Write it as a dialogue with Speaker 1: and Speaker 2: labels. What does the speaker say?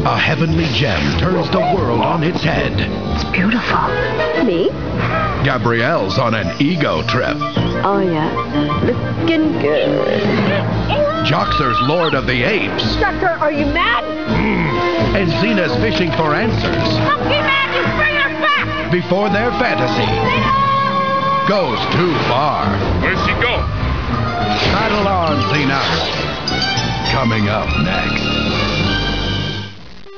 Speaker 1: A heavenly gem turns the world on its head.
Speaker 2: It's beautiful.
Speaker 3: Me?
Speaker 1: Gabrielle's on an ego trip.
Speaker 3: Oh, yeah. Looking good.
Speaker 1: Joxer's Lord of the Apes.
Speaker 3: Joxer, are you mad?
Speaker 1: And Xena's fishing for answers
Speaker 2: Monkey Man, you bring her back!
Speaker 1: before their fantasy goes too far.
Speaker 4: Where'd she go?
Speaker 1: Battle on, Xena. Coming up next.